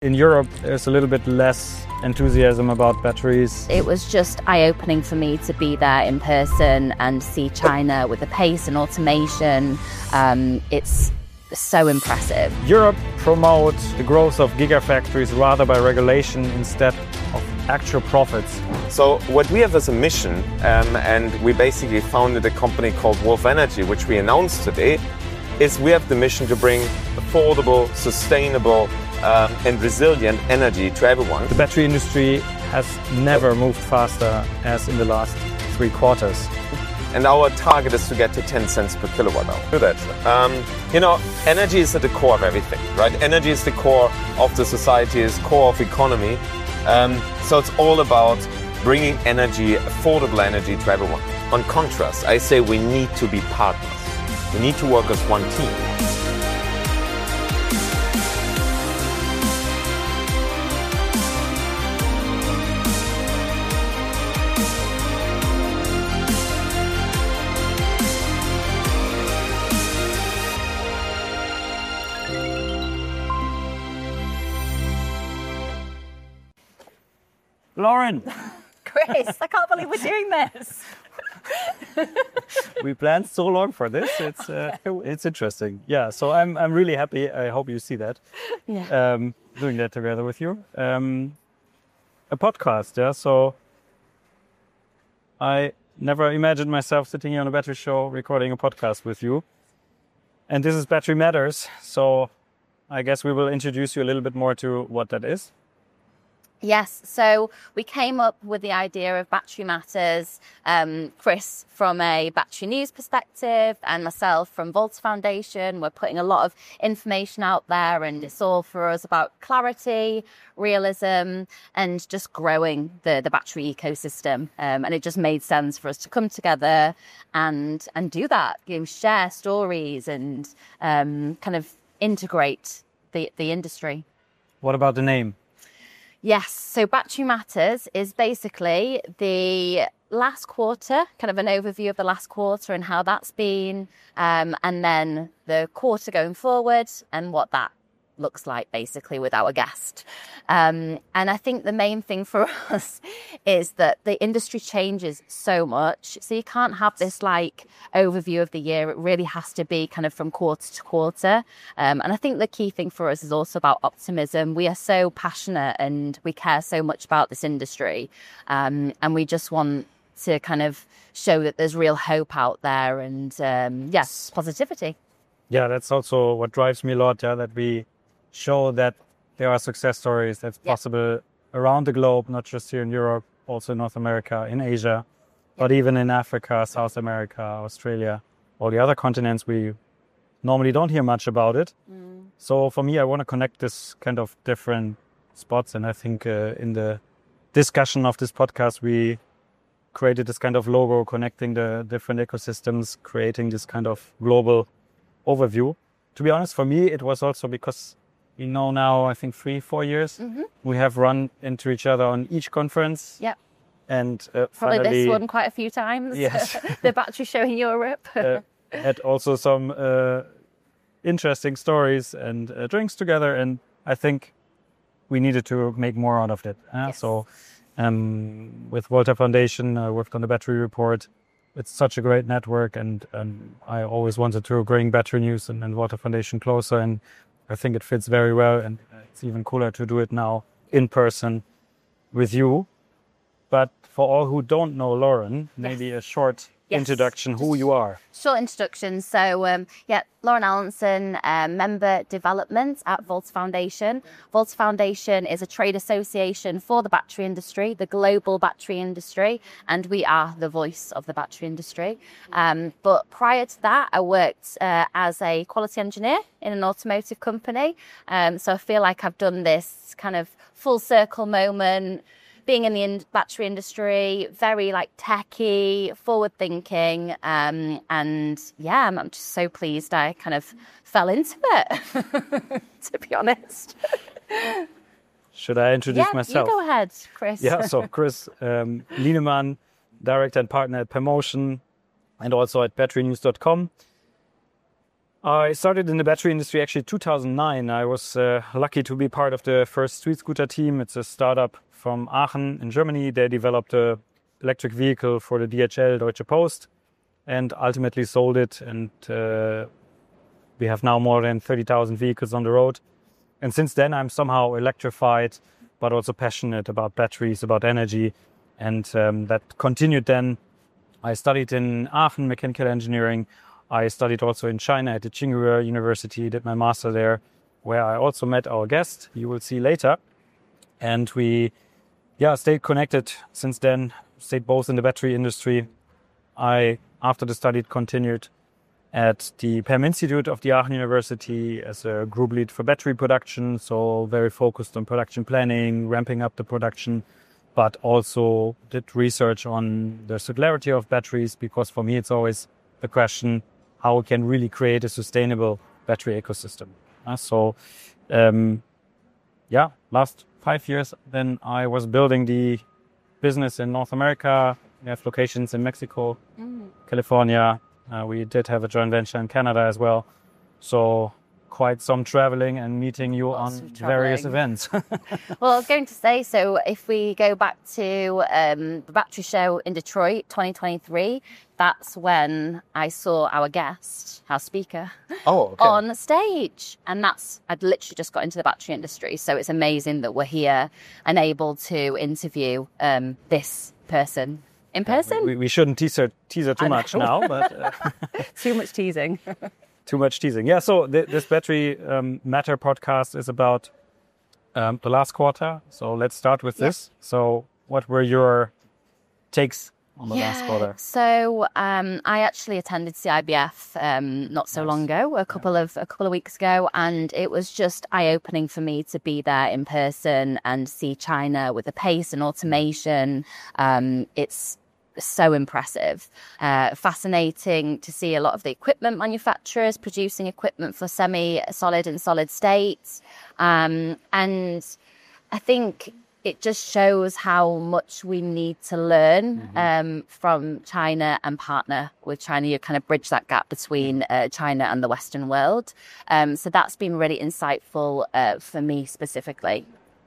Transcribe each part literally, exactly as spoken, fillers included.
In Europe, there's a little bit less enthusiasm about batteries. It was just eye-opening for me to be there in person and see China with the pace and automation. Um, it's so impressive. Europe promotes the growth of gigafactories rather by regulation instead of actual profits. So what we have as a mission, um, and we basically founded a company called Wolf Energy, which we announced today, is we have the mission to bring affordable, sustainable, Um, and resilient energy to everyone. The battery industry has never moved faster as in the last three quarters. And our target is to get to ten cents per kilowatt hour. Do that. Um, you know, energy is at the core of everything, right? Energy is the core of the society, is core of economy. Um, so it's all about bringing energy, affordable energy to everyone. On contrast, I say we need to be partners. We need to work as one team. Lauren! Chris, I can't believe we're doing this. We planned so long for this. It's uh, it's interesting. Yeah, so I'm I'm really happy. I hope you see that. Yeah. Um, doing that together with you. Um, a podcast, yeah. So I never imagined myself sitting here on a battery show recording a podcast with you. And this is Battery Matters. So I guess we will introduce you a little bit more to what that is. Yes, so we came up with the idea of Battery Matters, um, Chris from a battery news perspective and myself from Volta Foundation. We're putting a lot of information out there, and it's all for us about clarity, realism, and just growing the, the battery ecosystem. Um, and it just made sense for us to come together and and do that, you know, share stories and um, kind of integrate the, the industry. What about the name? Yes, so Battery Matters is basically the last quarter, kind of an overview of the last quarter and how that's been, um, and then the quarter going forward and what that looks like basically with our guest. Um, and I think the main thing for us is that the industry changes so much. So you can't have this like overview of the year. It really has to be kind of from quarter to quarter. Um, and I think the key thing for us is also about optimism. We are so passionate and we care so much about this industry. Um, and we just want to kind of show that there's real hope out there and um, yes, positivity. Yeah, that's also what drives me a lot, yeah, that we show that there are success stories that's yeah. possible around the globe, not just here in Europe, also in North America, in Asia, yeah. but even in Africa, South America, Australia, all the other continents. We normally don't hear much about it. Mm. So for me, I want to connect this kind of different spots. And I think uh, in the discussion of this podcast, we created this kind of logo connecting the different ecosystems, creating this kind of global overview. To be honest, for me, it was also because you know, now I think three, four years, mm-hmm. we have run into each other on each conference. Yep. And uh, probably finally, this one quite a few times. Yes. The battery show in Europe. uh, had also some uh, interesting stories and uh, drinks together. And I think we needed to make more out of that. Uh, yes. So um, with Volta Foundation, I worked on the battery report. It's such a great network. And, and I always wanted to bring battery news and, and Volta Foundation closer. And I think it fits very well, and it's even cooler to do it now in person with you. But for all who don't know Lauren, maybe yes. a short yes. introduction, who you are. Short introduction. So, um, yeah, Lauren Allenson, uh, Member Development at Volta Foundation. Volta Foundation is a trade association for the battery industry, the global battery industry, and we are the voice of the battery industry. Um, but prior to that, I worked uh, as a quality engineer in an automotive company. Um, so I feel like I've done this kind of full circle moment, being in the in- battery industry, very like techy, forward thinking. Um, and yeah, I'm, I'm just so pleased I kind of fell into it, to be honest. Should I introduce yeah, myself? You go ahead, Chris. Yeah, so Chris um, Lienemann, Director and Partner at Permotion and also at battery news dot com. I started in the battery industry actually two thousand nine. I was uh, lucky to be part of the first street scooter team. It's a startup from Aachen in Germany. They developed a electric vehicle for the D H L, Deutsche Post, and ultimately sold it. And uh, we have now more than thirty thousand vehicles on the road. And since then, I'm somehow electrified, but also passionate about batteries, about energy. And um, that continued then. I studied in Aachen mechanical engineering. I studied also in China at the Tsinghua University, did my master there, where I also met our guest, you will see later. And we yeah, stayed connected since then, stayed both in the battery industry. I, after the study, continued at the P E M Institute of the Aachen University as a group lead for battery production, so very focused on production planning, ramping up the production, but also did research on the circularity of batteries, because for me it's always the question how we can really create a sustainable battery ecosystem. Uh, so, um, yeah, last five years, then I was building the business in North America. We have locations in Mexico, mm. California. Uh, we did have a joint venture in Canada as well. So quite some traveling and meeting you Lots on various events. Well, I was going to say, so if we go back to um, the battery show in Detroit, twenty twenty-three, that's when I saw our guest, our speaker, oh, okay. on stage. And that's, I'd literally just got into the battery industry. So it's amazing that we're here and able to interview um, this person in person. Yeah, we, we shouldn't teaser, teaser too much now, but... Uh, too much teasing. Too much teasing. Yeah, so th- this Battery um, Matter podcast is about um, the last quarter. So let's start with yeah. this. So what were your takes on the yeah, last quarter? So um, I actually attended C I B F um, not so nice. long ago, a couple yeah. of a couple of weeks ago, and it was just eye-opening for me to be there in person and see China with the pace and automation. Um, it's so impressive. Uh, fascinating to see a lot of the equipment manufacturers producing equipment for semi-solid and solid states. Um, and I think it just shows how much we need to learn mm-hmm. um, from China and partner with China. You kind of bridge that gap between uh, China and the Western world. Um, so that's been really insightful uh, for me specifically.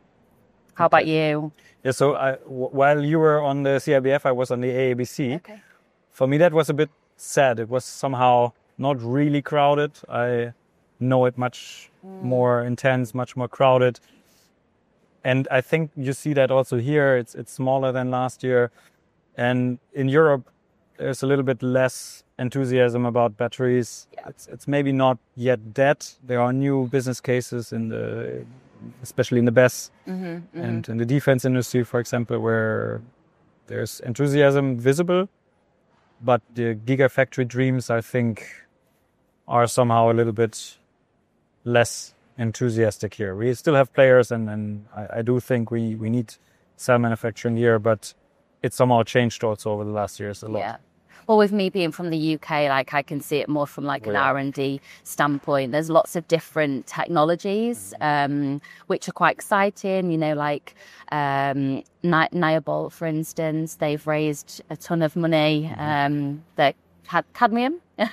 How about you? Yeah, so I, w- while you were on the C I B F, I was on the A A B C. Okay. For me, that was a bit sad. It was somehow not really crowded. I know it much mm. more intense, much more crowded. And I think you see that also here. It's it's smaller than last year. And in Europe, there's a little bit less enthusiasm about batteries. Yeah. It's, it's maybe not yet dead. There are new business cases in the... especially in the B E S mm-hmm, mm-hmm. and in the defense industry, for example, where there's enthusiasm visible, but the gigafactory dreams, I think, are somehow a little bit less enthusiastic here. We still have players, and, and I, I do think we, we need cell manufacturing here, but it's somehow changed also over the last years a lot. Yeah. Well, with me being from the U K, like I can see it more from like an yeah. R and D standpoint. There's lots of different technologies, um, which are quite exciting. You know, like um, Ni- Niobolt, for instance, they've raised a ton of money. Um, the cad- cadmium, no,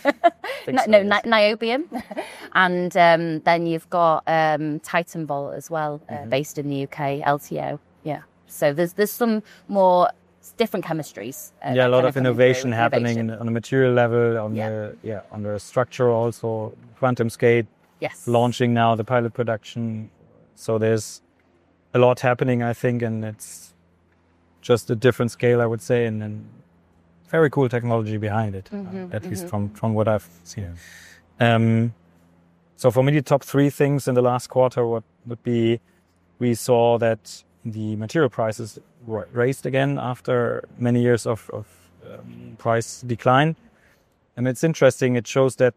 so, no yes. ni- niobium, and um, then you've got um, Titan Volt as well, uh, mm-hmm. based in the U K, L T O. Yeah, so there's there's some more different chemistries. Uh, yeah, a lot of innovation through, happening innovation. on the material level, on yeah. the yeah, on the structure also. QuantumScape, yes, launching now the pilot production. So there's a lot happening, I think, and it's just a different scale, I would say, and, and very cool technology behind it, mm-hmm, uh, at mm-hmm. least from from what I've seen. Um, so for me, the top three things in the last quarter what would be, we saw that the material prices raised again after many years of, of um, price decline. And it's interesting, it shows that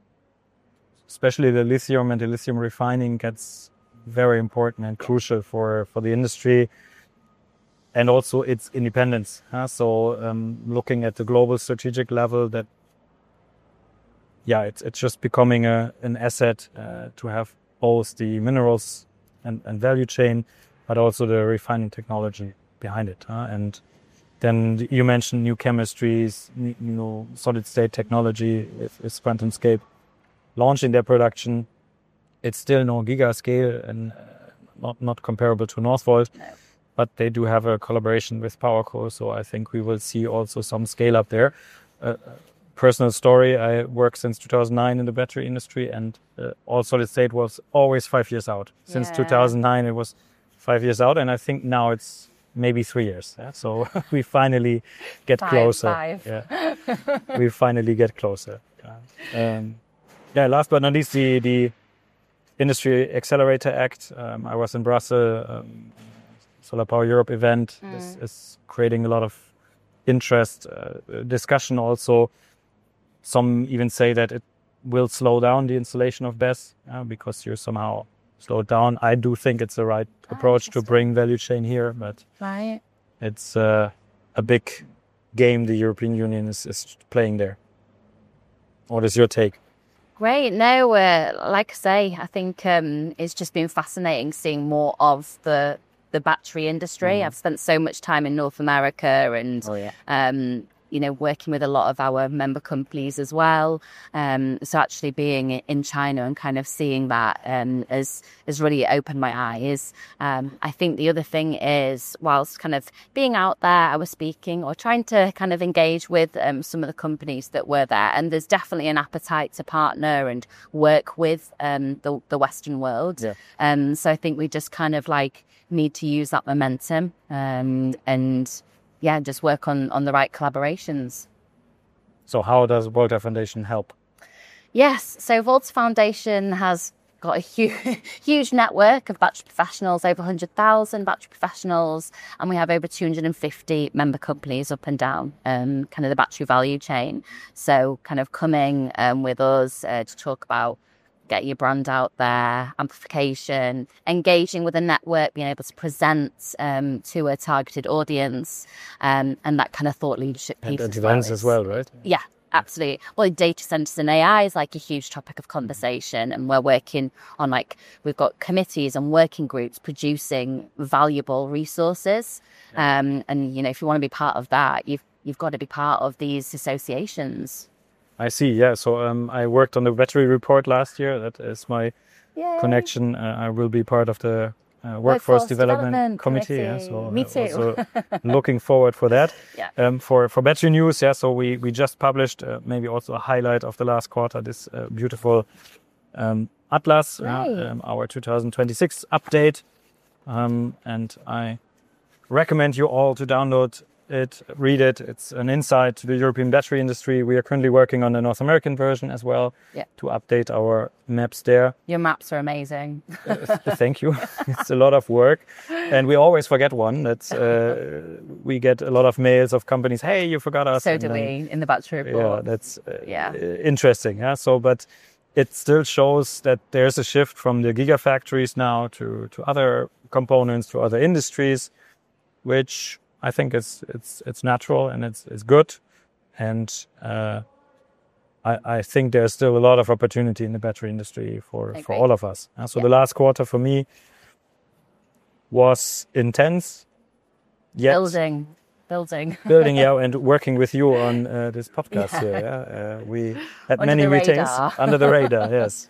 especially the lithium and the lithium refining gets very important and crucial for, for the industry, and also its independence. Huh? So um, looking at the global strategic level, that yeah, it's it's just becoming a an asset uh, to have both the minerals and, and value chain, but also the refining technology behind it. Huh? And then you mentioned new chemistries, new solid state technology with, with QuantumScape. launching their production. It's still no giga scale and uh, not not comparable to Northvolt, No. but they do have a collaboration with PowerCo, so I think we will see also some scale up there. Uh, personal story, I worked since two thousand nine in the battery industry, and uh, all solid state was always five years out. Since Yeah. two thousand nine it was five years out, and I think now it's maybe three years. Yeah? So we finally get Five, closer. five. Yeah. We finally get closer. Yeah. Um, yeah, last but not least, the, the Industry Accelerator Act. Um, I was in Brussels, um, Solar Power Europe event. Mm. This is creating a lot of interest, uh, discussion also. Some even say that it will slow down the installation of B E S uh, because you're somehow slowed down. I do think it's the right Ah, approach to interesting. bring value chain here, but Right. it's uh, a big game the European Union is, is playing there. What is your take? Great. No, uh, like I say, I think um, it's just been fascinating seeing more of the the battery industry. I've spent so much time in North America and, Oh, yeah. um, you know, working with a lot of our member companies as well. Um, so actually being in China and kind of seeing that um, has, has really opened my eyes. Um, I think the other thing is, whilst kind of being out there, I was speaking or trying to kind of engage with um, some of the companies that were there. And there's definitely an appetite to partner and work with um, the, the Western world. Yeah. Um, so I think we just kind of like need to use that momentum um, and yeah, just work on, on the right collaborations. So how does Volta Foundation help? Yes, so Volta Foundation has got a huge, huge network of battery professionals, over one hundred thousand battery professionals, and we have over two hundred fifty member companies up and down um, kind of the battery value chain. So kind of coming um, with us uh, to talk about get your brand out there, amplification, engaging with a network, being able to present um, to a targeted audience, um, and that kind of thought leadership piece. And as events well as is- well, right? Yeah, absolutely. Well, data centers and A I is like a huge topic of conversation, and we're working on like we've got committees and working groups producing valuable resources. Um, and you know, if you want to be part of that, you've you've got to be part of these associations. I see, yeah. So um, I worked on the battery report last year. That is my Yay. connection. Uh, I will be part of the uh, Workforce, Workforce Development, Development Committee. Yeah, Committee. so Me uh, too. also looking forward for that. Yeah. Um, for for battery news, yeah. So we we just published uh, maybe also a highlight of the last quarter. This uh, beautiful um, atlas, uh, Right. um, our two thousand twenty-six update, um, and I recommend you all to download it, read it. It's an insight to the European battery industry. We are currently working on the North American version as well Yeah. to update our maps there. Your maps are amazing. Uh, Thank you. It's a lot of work. And we always forget one. That's uh, we get a lot of mails of companies, hey, you forgot us. So And do then- we in the battery Yeah, report. that's uh, Yeah. uh, interesting. Yeah. So, but it still shows that there's a shift from the gigafactories now to, to other components, to other industries, which I think it's it's it's natural and it's it's good, and uh, I I think there's still a lot of opportunity in the battery industry for I for agree. all of us. Uh, so Yeah. the last quarter for me was intense, yet Building, building. building yeah, and working with you on uh, this podcast here. Yeah, uh, we had Under many the meetings radar. under the radar. Yes,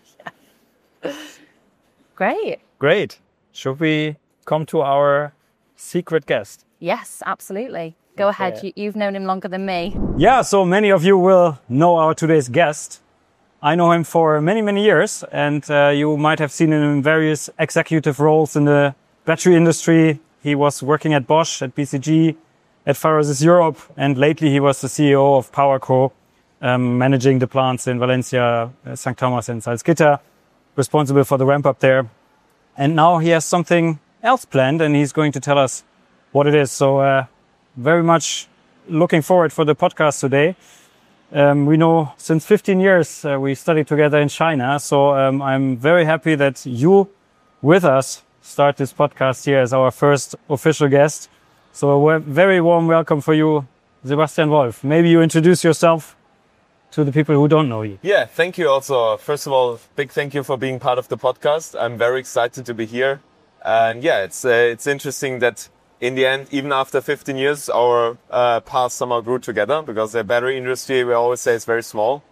Great. great. Should we come to our secret guest? Yes, absolutely. Go ahead. You, you've known him longer than me. Yeah, so many of you will know our today's guest. I know him for many, many years, and uh, you might have seen him in various executive roles in the battery industry. He was working at Bosch, at B C G, at Faurecia Europe, and lately he was the C E O of PowerCo, um, managing the plants in Valencia, uh, Saint Thomas, and Salzgitter, responsible for the ramp up there. And now he has something else planned, and he's going to tell us what it is. So uh, very much looking forward for the podcast today. Um, we know since fifteen years uh, we studied together in China. So um, I'm very happy that you with us start this podcast here as our first official guest. So a wa- very warm welcome for you, Sebastian Wolf. Maybe you introduce yourself to the people who don't know you. Yeah, thank you also. First of all, big thank you for being part of the podcast. I'm very excited to be here. And yeah, it's uh, it's interesting that in the end, even after fifteen years, our uh, paths somehow grew together, because the battery industry, we always say, is very small.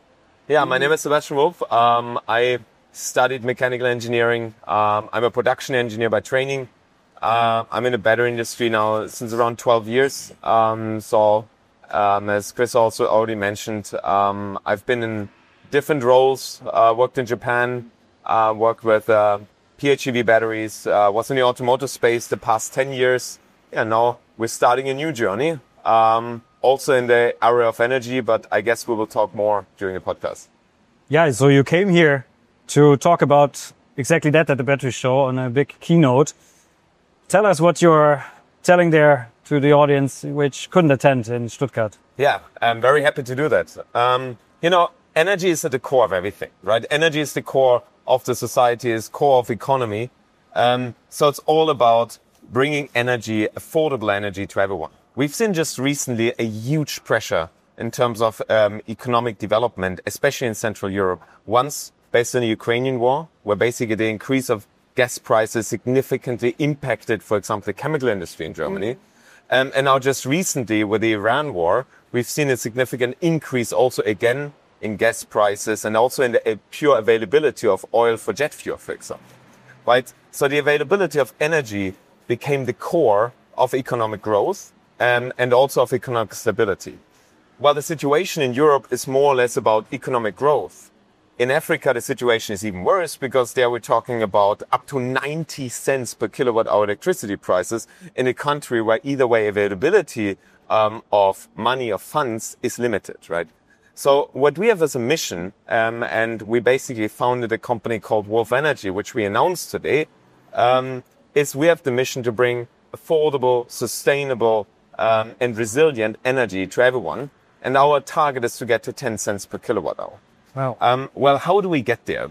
Yeah, my name is Sebastian Wolf. Um, I studied mechanical engineering. Um, I'm a production engineer by training. Uh, I'm in the battery industry now since around twelve years. Um, so, um, as Chris also already mentioned, um, I've been in different roles, uh, worked in Japan, uh, worked with uh, P H E V batteries, uh, was in the automotive space the past ten years. Yeah, now we're starting a new journey, um, also in the area of energy, but I guess we will talk more during the podcast. Yeah, so you came here to talk about exactly that at the battery show on a big keynote. Tell us what you're telling there to the audience which couldn't attend in Stuttgart. Yeah, I'm very happy to do that. Um, you know, energy is at the core of everything, right? Energy is the core of the society, is core of economy. Um, so it's all about bringing energy, affordable energy to everyone. We've seen just recently a huge pressure in terms of um, economic development, especially in Central Europe. Once based on the Ukrainian war, where basically the increase of gas prices significantly impacted, for example, the chemical industry in Germany. Mm. Um, and now just recently with the Iran war, we've seen a significant increase also again in gas prices and also in the uh, pure availability of oil for jet fuel, for example. Right? So the availability of energy became the core of economic growth um, and also of economic stability. While the situation in Europe is more or less about economic growth, in Africa, the situation is even worse because there we're talking about up to ninety cents per kilowatt hour electricity prices in a country where either way availability um, of money, of funds is limited, right? So what we have as a mission, um, and we basically founded a company called Wolf Energy, which we announced today, um, is we have the mission to bring affordable, sustainable, um, and resilient energy to everyone. And our target is to get to ten cents per kilowatt hour. Wow. Um, well, how do we get there?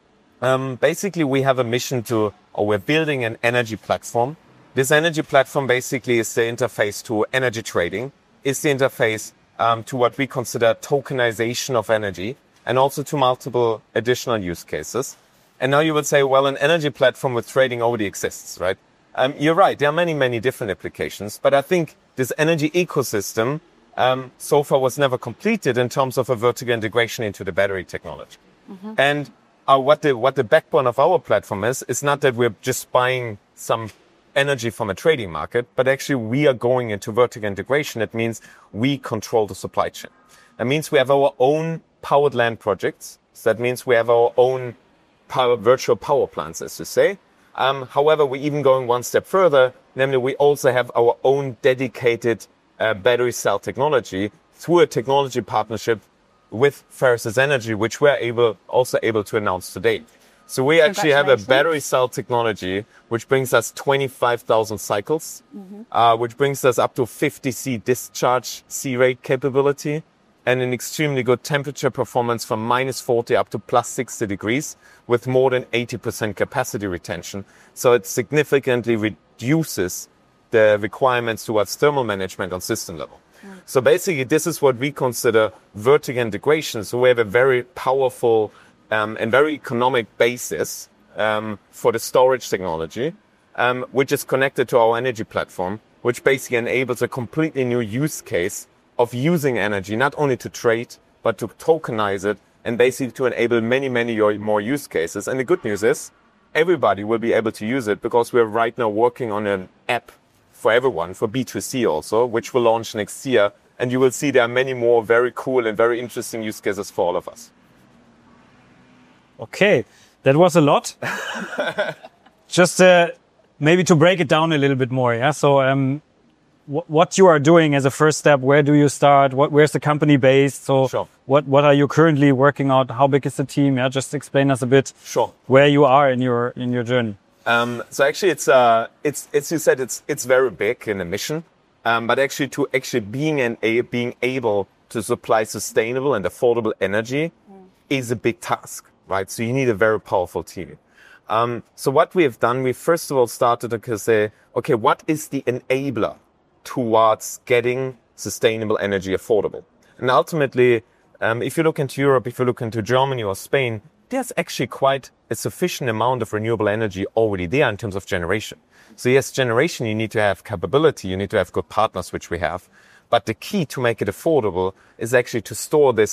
Um, basically, we have a mission to, or we're building an energy platform. This energy platform basically is the interface to energy trading, is the interface um, to what we consider tokenization of energy, and also to multiple additional use cases. And now you would say, well, an energy platform with trading already exists, right? Um, you're right. There are many, many different applications, but I think this energy ecosystem Um, so far was never completed in terms of a vertical integration into the battery technology. Mm-hmm. And uh, what the what the backbone of our platform is, is not that we're just buying some energy from a trading market, but actually we are going into vertical integration. That means we control the supply chain. That means we have our own powered land projects. So that means we have our own power, virtual power plants, as you say. Um, however, we're even going one step further. Namely, we also have our own dedicated Uh, battery cell technology through a technology partnership with Ferris Energy, which we're able also able to announce today. So we actually have a battery cell technology which brings us twenty-five thousand cycles, mm-hmm. uh, which brings us up to fifty C discharge C rate capability, and an extremely good temperature performance from minus forty up to plus sixty degrees with more than eighty percent capacity retention. So it significantly reduces the requirements towards thermal management on system level. Mm. So basically, this is what we consider vertical integration. So we have a very powerful um, and very economic basis um, for the storage technology, um, which is connected to our energy platform, which basically enables a completely new use case of using energy, not only to trade, but to tokenize it and basically to enable many, many more use cases. And the good news is everybody will be able to use it because we're right now working on an app for everyone, for B two C also, which will launch next year. And you will see there are many more very cool and very interesting use cases for all of us. Okay, that was a lot. Just uh, maybe to break it down a little bit more, yeah? So um, w- what you are doing as a first step, where do you start? What, where's the company based? So sure. what, what are you currently working on? How big is the team? Yeah, just explain us a bit sure. where you are in your in your journey. Um, so actually, it's uh, it's it's you said it's it's very big in a mission, um, but actually to actually being an a being able to supply sustainable and affordable energy mm. is a big task, right? So you need a very powerful team. Um, so what we have done, we first of all started to say, okay, what is the enabler towards getting sustainable energy affordable? And ultimately, um, if you look into Europe, if you look into Germany or Spain, there's actually quite a sufficient amount of renewable energy already there in terms of generation. So yes, generation, you need to have capability, you need to have good partners, which we have. But the key to make it affordable is actually to store this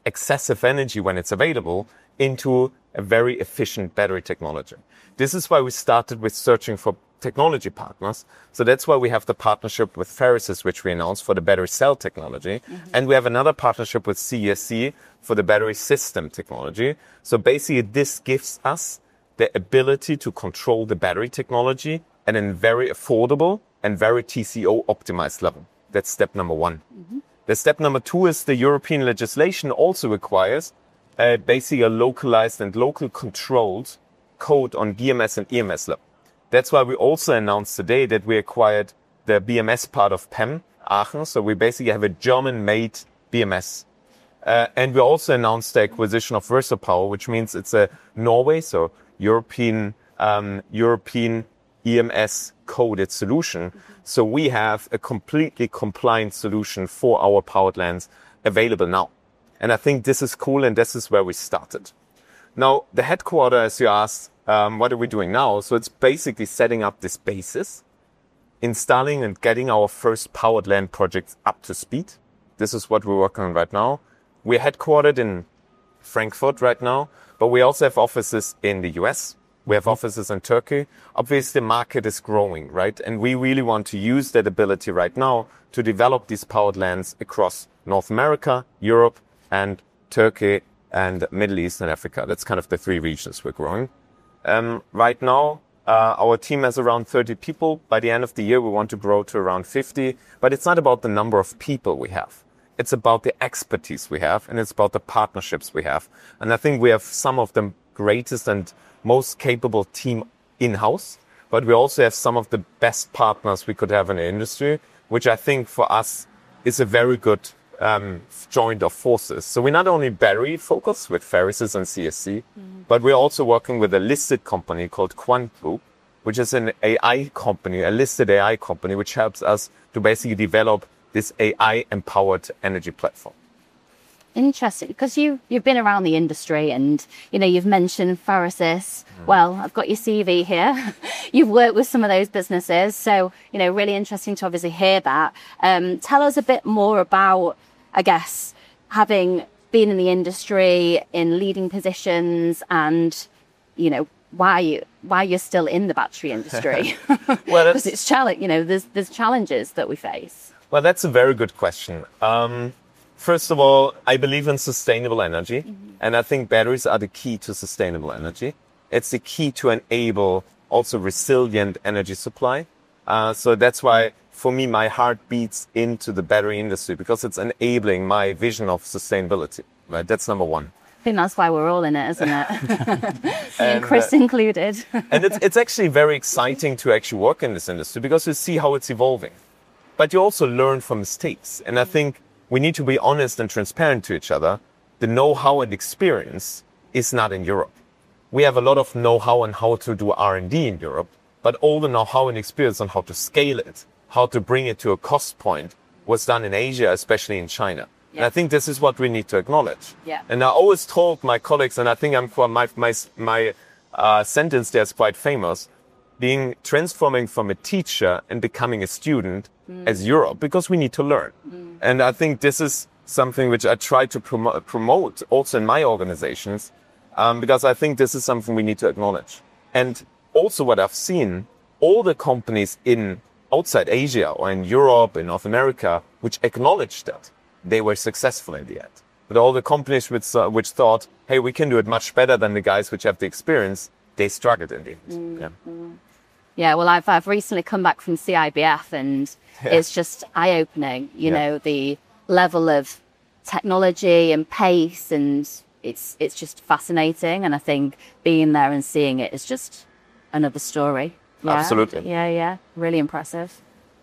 excessive energy when it's available into a very efficient battery technology. This is why we started with searching for technology partners. So that's why we have the partnership with Ferasis, which we announced for the battery cell technology. Mm-hmm. And we have another partnership with C E S C for the battery system technology. So basically this gives us the ability to control the battery technology at a very affordable and very T C O optimized level. That's step number one. Mm-hmm. The step number two is the European legislation also requires uh, basically a localized and local controlled code on B M S and E M S level. That's why we also announced today that we acquired the B M S part of P E M, Aachen. So we basically have a German-made B M S. Uh, and we also announced the acquisition of Versopower, which means it's a Norway, so European, um, European E M S coded solution. Mm-hmm. So we have a completely compliant solution for our powered lands available now. And I think this is cool, and this is where we started. Now, the headquarters, as you asked, um, what are we doing now? So it's basically setting up this basis, installing and getting our first powered land projects up to speed. This is what we're working on right now. We're headquartered in Frankfurt right now, but we also have offices in the U S. We have offices in Turkey. Obviously, the market is growing, right? And we really want to use that ability right now to develop these powered lands across North America, Europe, and Turkey, and Middle East and Africa. That's kind of the three regions we're growing. Um, right now, uh, our team has around thirty people. By the end of the year, we want to grow to around fifty. But it's not about the number of people we have. It's about the expertise we have, and it's about the partnerships we have. And I think we have some of the greatest and most capable team in-house, but we also have some of the best partners we could have in the industry, which I think for us is a very good um, joint of forces. So we're not only battery focused with Ferasis and C S C, mm-hmm. but we're also working with a listed company called Quant Group, which is an A I company, a listed A I company, which helps us to basically develop this A I-empowered energy platform. Interesting, because you, you've been around the industry and, you know, you've mentioned Ferasis. Mm. Well, I've got your C V here. You've worked with some of those businesses. So, you know, really interesting to obviously hear that. Um, tell us a bit more about, I guess, having been in the industry in leading positions and, you know, why you why you're still in the battery industry. Well, because it's challenge, you know, there's there's challenges that we face. Well, that's a very good question. Um, First of all, I believe in sustainable energy, mm-hmm. and I think batteries are the key to sustainable energy. It's the key to enable also resilient energy supply. Uh, so that's why, for me, my heart beats into the battery industry, because it's enabling my vision of sustainability. Right? That's number one. I think that's why we're all in it, isn't it? and Chris uh, included. And it's, it's actually very exciting to actually work in this industry, because you see how it's evolving. But you also learn from mistakes. And I think we need to be honest and transparent to each other. The know-how and experience is not in Europe. We have a lot of know-how on how to do R and D in Europe, but all the know-how and experience on how to scale it, how to bring it to a cost point, was done in Asia, especially in China. Yeah. And I think this is what we need to acknowledge. Yeah. And I always told my colleagues, and I think I'm my my my uh, sentence there is quite famous, being transforming from a teacher and becoming a student mm. as Europe, because we need to learn. Mm. And I think this is something which I try to prom- promote also in my organizations, um, because I think this is something we need to acknowledge. And also what I've seen, all the companies in outside Asia or in Europe, in North America, which acknowledged that, they were successful in the end. But all the companies which, uh, which thought, hey, we can do it much better than the guys which have the experience, they struggled in the end. Mm. Yeah. Mm. Yeah, well, I've I've recently come back from C I B F, and yeah. it's just eye-opening. You yeah. know, the level of technology and pace, and it's it's just fascinating. And I think being there and seeing it is just another story. Yeah? Absolutely. Yeah, yeah, really impressive.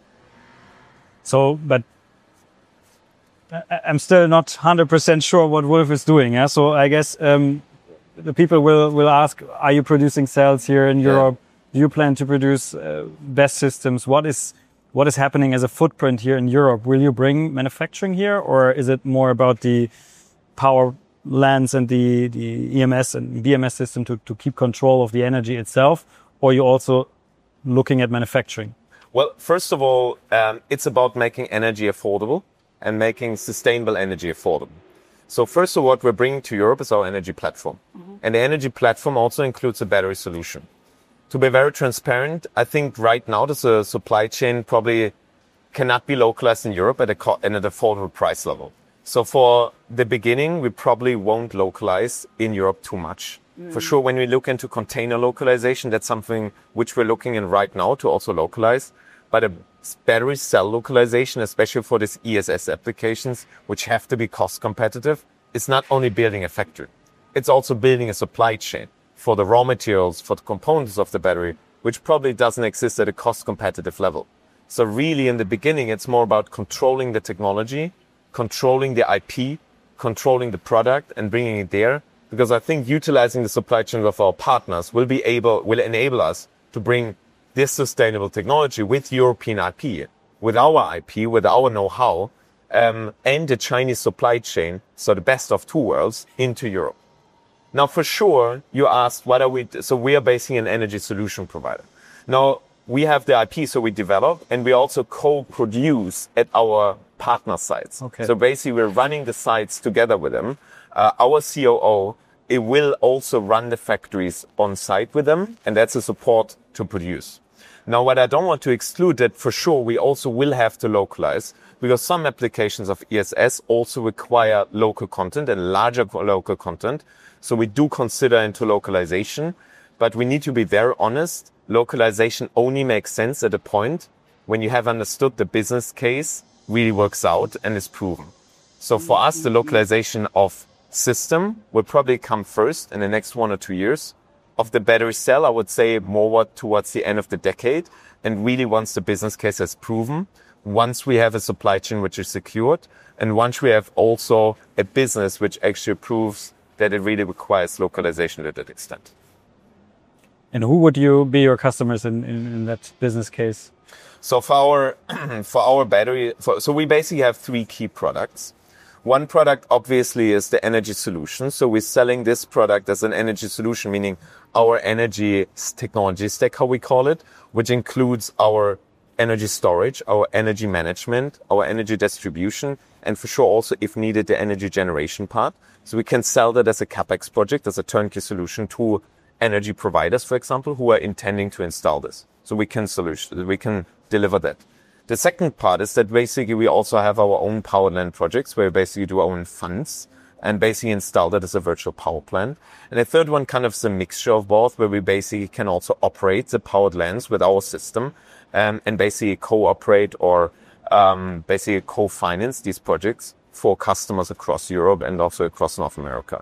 So, but I'm still not one hundred percent sure what Wolf is doing. Yeah, so I guess um, the people will will ask, are you producing cells here in Europe? Yeah. Do you plan to produce uh, BESS systems? What is what is happening as a footprint here in Europe? Will you bring manufacturing here, or is it more about the power lands and the, the E M S and B M S system to, to keep control of the energy itself? Or are you also looking at manufacturing? Well, first of all, um, it's about making energy affordable and making sustainable energy affordable. So first of all, what we're bringing to Europe is our energy platform. Mm-hmm. And the energy platform also includes a battery solution. To be very transparent, I think right now there's a supply chain probably cannot be localized in Europe at a co- at an affordable price level. So for the beginning, we probably won't localize in Europe too much. Mm. For sure, when we look into container localization, that's something which we're looking in right now to also localize. But a battery cell localization, especially for these E S S applications, which have to be cost competitive, is not only building a factory. It's also building a supply chain for the raw materials, for the components of the battery, which probably doesn't exist at a cost competitive level. So really in the beginning, it's more about controlling the technology, controlling the I P, controlling the product and bringing it there. Because I think utilizing the supply chain of our partners will be able, will enable us to bring this sustainable technology with European I P, with our I P, with our know-how, um, and the Chinese supply chain, so the best of two worlds, into Europe. Now, for sure, you asked, what are we, so we are basically an energy solution provider. Now, we have the I P, so we develop, and we also co-produce at our partner sites. Okay. So basically, we're running the sites together with them. Uh, our C O O, it will also run the factories on site with them, and that's a support to produce. Now, what I don't want to exclude that for sure, we also will have to localize, because some applications of E S S also require local content and larger local content. So we do consider into localization, but we need to be very honest. Localization only makes sense at a point when you have understood the business case really works out and is proven. So for us, the localization of system will probably come first in the next one or two years. Of the battery cell, I would say more towards the end of the decade. And really once the business case has proven, once we have a supply chain which is secured, and once we have also a business which actually proves that it really requires localization to that extent. And who would you be your customers in, in, in that business case? So for our, for our battery, for, so we basically have three key products. One product obviously is the energy solution. So we're selling this product as an energy solution, meaning our energy technology stack, how we call it, which includes our energy storage, our energy management, our energy distribution, and for sure also, if needed, the energy generation part. So we can sell that as a CapEx project, as a turnkey solution to energy providers, for example, who are intending to install this. So we can solution, we can deliver that. The second part is that basically we also have our own power plant projects where we basically do our own funds and basically install that as a virtual power plant. And the third one kind of is a mixture of both, where we basically can also operate the powered lands with our system um, and basically cooperate or um, basically co-finance these projects for customers across Europe and also across North America.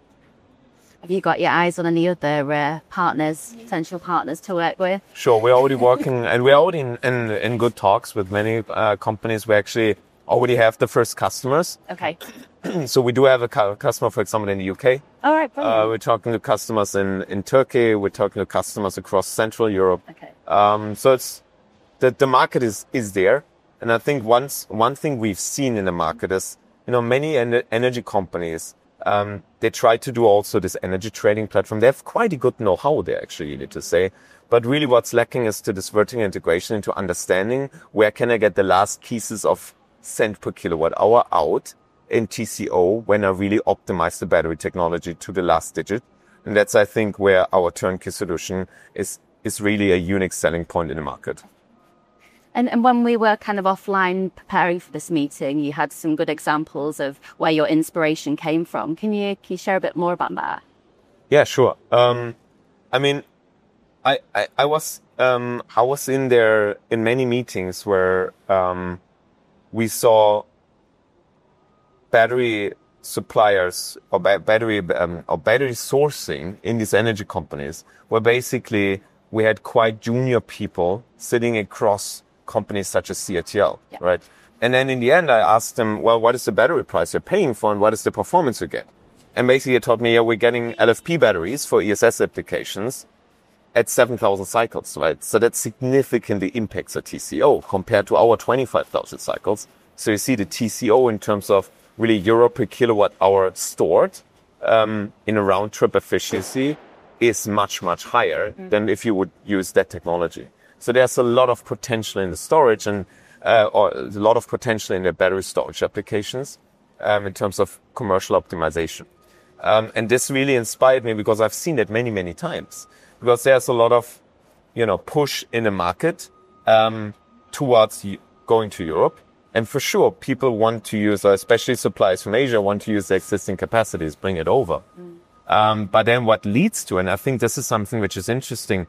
Have you got your eyes on any other uh, partners, potential partners to work with? Sure, we're already working and we're already in, in, in good talks with many uh, companies. We actually already have the first customers. Okay. So we do have a cu- customer, for example, in the U K. All right, brilliant. Uh, we're talking to customers in, in Turkey. We're talking to customers across Central Europe. Okay. Um, so it's the, the market is, is there. And I think once, one thing we've seen in the market is, you know, many en- energy companies, Um, they try to do also this energy trading platform. They have quite a good know-how there, actually, you need to say. But really what's lacking is to this vertical integration into understanding where can I get the last pieces of cent per kilowatt hour out in T C O when I really optimize the battery technology to the last digit. And that's, I think, where our turnkey solution is, is really a unique selling point in the market. And, and when we were kind of offline preparing for this meeting, you had some good examples of where your inspiration came from. Can you, can you share a bit more about that? Yeah, sure. Um, I mean, I, I, I was, um, I was in there in many meetings where, um, we saw battery suppliers or ba- battery, um, or battery sourcing in these energy companies where basically we had quite junior people sitting across companies such as C A T L, yeah. Right? And then in the end, I asked them, well, what is the battery price you're paying for and what is the performance you get? And basically it told me, yeah, we're getting L F P batteries for E S S applications at seven thousand cycles, right? So that significantly impacts the T C O compared to our twenty-five thousand cycles. So you see the T C O in terms of really euro per kilowatt hour stored um, in a round trip efficiency is much, much higher mm-hmm. than if you would use that technology. So there's a lot of potential in the storage and uh, or a lot of potential in the battery storage applications. um, in terms of commercial optimization. Um, and this really inspired me because I've seen it many, many times. Because there's a lot of, you know, push in the market um, towards going to Europe. And for sure, people want to use, especially suppliers from Asia, want to use the existing capacities, bring it over. Mm. Um, but then what leads to, and I think this is something which is interesting,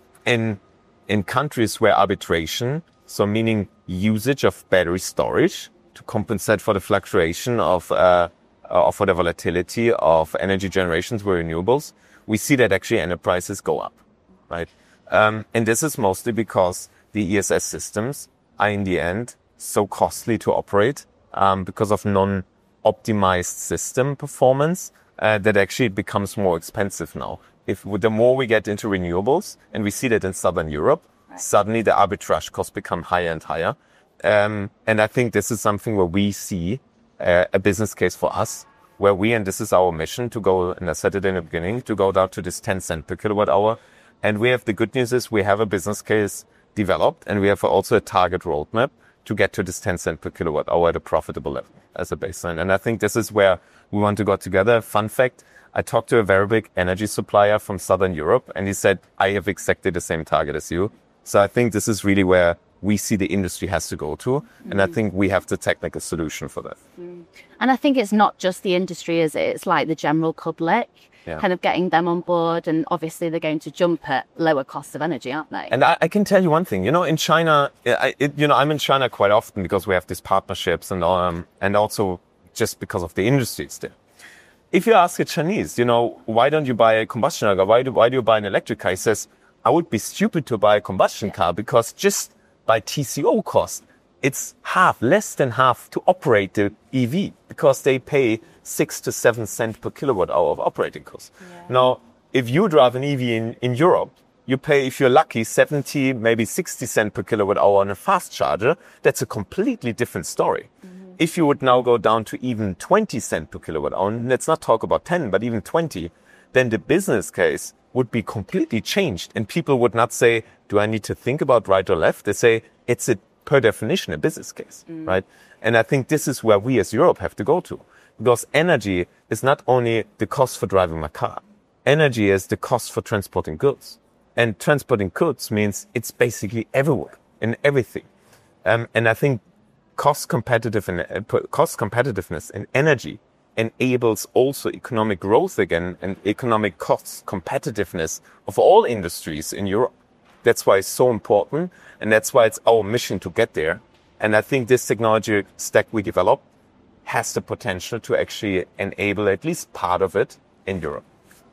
in in countries where arbitration, so meaning usage of battery storage to compensate for the fluctuation of, uh, or for the volatility of energy generations with renewables, we see that actually energy prices go up, right? Um, and this is mostly because the E S S systems are in the end so costly to operate um, because of non-optimized system performance uh, that actually it becomes more expensive now. If the more we get into renewables, and we see that in Southern Europe, right, suddenly the arbitrage costs become higher and higher. Um, and I think this is something where we see uh, a business case for us, where we, and this is our mission, to go, and I said it in the beginning, to go down to this ten cent per kilowatt hour. And we have, the good news is we have a business case developed, and we have also a target roadmap to get to this ten cent per kilowatt hour at a profitable level as a baseline. And I think this is where we want to go together. Fun fact, I talked to a very big energy supplier from Southern Europe, and he said, I have exactly the same target as you. So I think this is really where we see the industry has to go to. Mm-hmm. And I think we have the technical solution for that. Mm. And I think it's not just the industry, is it? It's like the general public, yeah, kind of getting them on board. And obviously they're going to jump at lower costs of energy, aren't they? And I, I can tell you one thing, you know, in China, I, it, you know, I'm in China quite often because we have these partnerships and, um, and also just because of the industries there. If you ask a Chinese, you know, why don't you buy a combustion car? Why do, why do you buy an electric car? He says, I would be stupid to buy a combustion yeah. car because just by T C O cost, it's half, less than half to operate the E V because they pay six to seven cents per kilowatt hour of operating costs. Yeah. Now, if you drive an E V in, in Europe, you pay, if you're lucky, seventy, maybe sixty cents per kilowatt hour on a fast charger. That's a completely different story. Mm-hmm. If you would now go down to even twenty cents per kilowatt hour, and let's not talk about ten, but even twenty, then the business case would be completely changed. And people would not say, do I need to think about right or left? They say, it's a, per definition, a business case, mm. right? And I think this is where we as Europe have to go to. Because energy is not only the cost for driving my car. Energy is the cost for transporting goods. And transporting goods means it's basically everywhere, in everything. Um, and I think cost competitive and uh, cost competitiveness in energy enables also economic growth again and economic cost competitiveness of all industries in Europe. That's why it's so important, and that's why it's our mission to get there. And I think this technology stack we developed has the potential to actually enable at least part of it in Europe.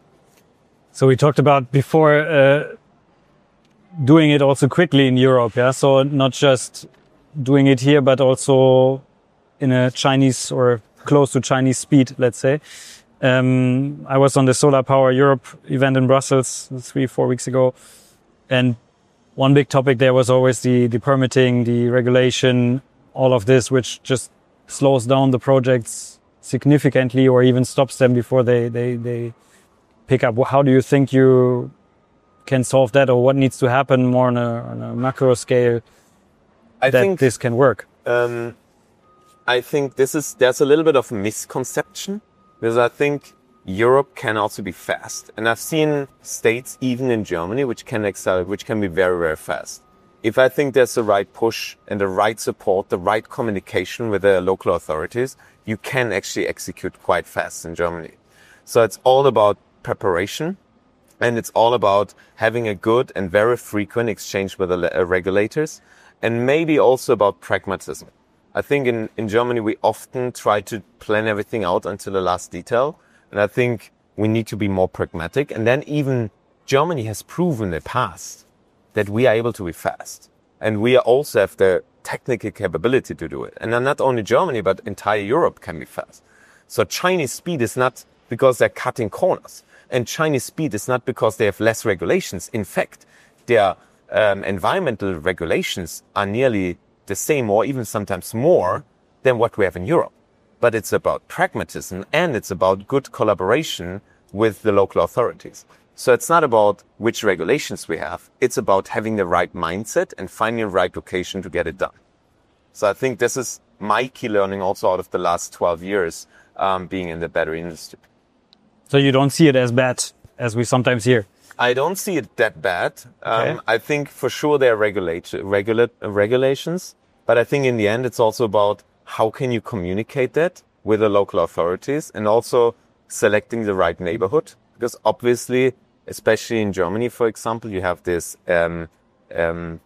So we talked about before uh, doing it also quickly in Europe, yeah? So not just doing it here, but also in a Chinese or close to Chinese speed, let's say. Um, I was on the Solar Power Europe event in Brussels three, four weeks ago. And one big topic there was always the, the permitting, the regulation, all of this, which just slows down the projects significantly or even stops them before they, they, they pick up. How do you think you can solve that, or what needs to happen more on a, on a macro scale I that think, this can work? Um, I think this is, there's a little bit of a misconception, because I think Europe can also be fast. And I've seen states, even in Germany, which can accelerate, which can be very, very fast. If I think there's the right push and the right support, the right communication with the local authorities, you can actually execute quite fast in Germany. So it's all about preparation, and it's all about having a good and very frequent exchange with the regulators, and maybe also about pragmatism. I think in, in Germany, we often try to plan everything out until the last detail. And I think we need to be more pragmatic. And then even Germany has proven in the past that we are able to be fast. And we also have the technical capability to do it. And then not only Germany, but entire Europe can be fast. So Chinese speed is not because they're cutting corners. And Chinese speed is not because they have less regulations. In fact, their um, environmental regulations are nearly the same or even sometimes more than what we have in Europe. But it's about pragmatism, and it's about good collaboration with the local authorities. So it's not about which regulations we have. It's about having the right mindset and finding the right location to get it done. So I think this is my key learning also out of the last twelve years um, being in the battery industry. So you don't see it as bad as we sometimes hear? I don't see it that bad. Um, Okay. I think for sure there are regulate, regulate, uh, regulations, but I think in the end it's also about how can you communicate that with the local authorities and also selecting the right neighborhood. Because obviously, especially in Germany, for example, you have this um, um,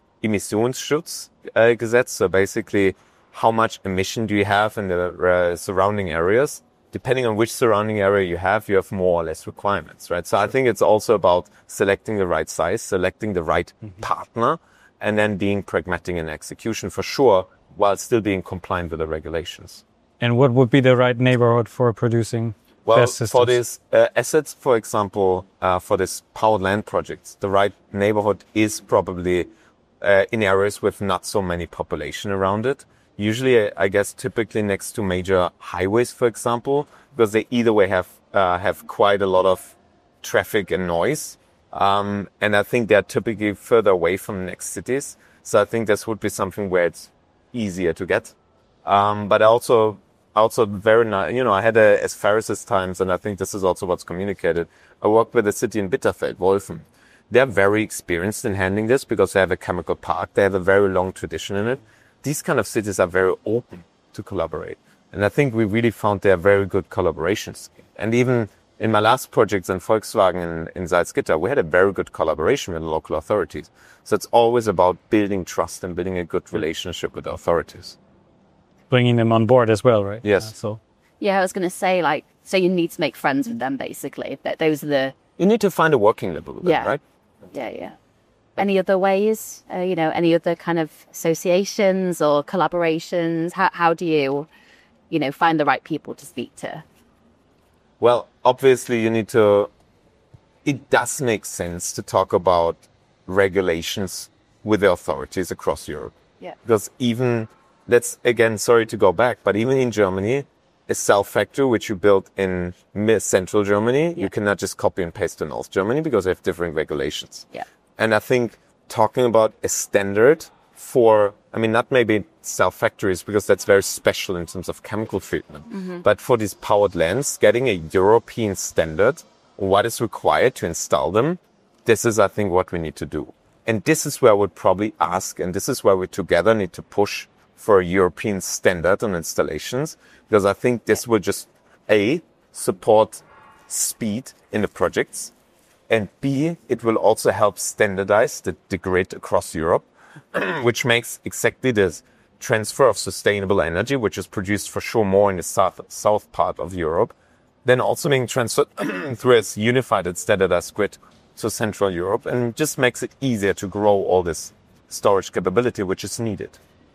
Emissionsschutz-Gesetz. So basically, how much emission do you have in the uh, surrounding areas? Depending on which surrounding area you have, you have more or less requirements, right? So I think it's also about selecting the right size, selecting the right mm-hmm. partner, and then being pragmatic in execution for sure, while still being compliant with the regulations. And what would be the right neighborhood for producing well, BESS systems? For these uh, assets, for example, uh, for this powered land projects, the right neighborhood is probably uh, in areas with not so many population around it. Usually, I guess, typically next to major highways, for example, because they either way have uh, have quite a lot of traffic and noise. Um, and I think they're typically further away from next cities. So I think this would be something where it's easier to get. Um, but also, also very nice, you know, I had a, as Pharisees times, and I think this is also what's communicated. I worked with a city in Bitterfeld, Wolfen. They're very experienced in handling this because they have a chemical park. They have a very long tradition in it. These kind of cities are very open to collaborate. And I think we really found there very good collaborations. And even in my last projects in Volkswagen in, in Salzgitter, we had a very good collaboration with the local authorities. So it's always about building trust and building a good relationship with the authorities. Bringing them on board as well, right? Yes. Uh, so Yeah, I was going to say, like, so you need to make friends with them, basically. That those are the... You need to find a working level with Yeah. them, right? Yeah, yeah. Any other ways, uh, you know, any other kind of associations or collaborations? How, how do you, you know, find the right people to speak to? Well, obviously you need to, it does make sense to talk about regulations with the authorities across Europe. Yeah. Because even, that's again, sorry to go back, but even in Germany, a cell factory which you built in mid- central Germany, Yeah. you cannot just copy and paste to North Germany because they have different regulations. Yeah. And I think talking about a standard for, I mean, not maybe cell factories because that's very special in terms of chemical treatment, Mm-hmm. but for these powered lands, getting a European standard, what is required to install them, this is, I think, what we need to do. And this is where I would probably ask, and this is where we together need to push for a European standard on installations, because I think this will just, A, support speed in the projects, and B, it will also help standardize the, the grid across Europe, which makes exactly this transfer of sustainable energy, which is produced for sure more in the south, south part of Europe, then also being transferred through a unified and standardized grid to Central Europe, and just makes it easier to grow all this storage capability, which is needed.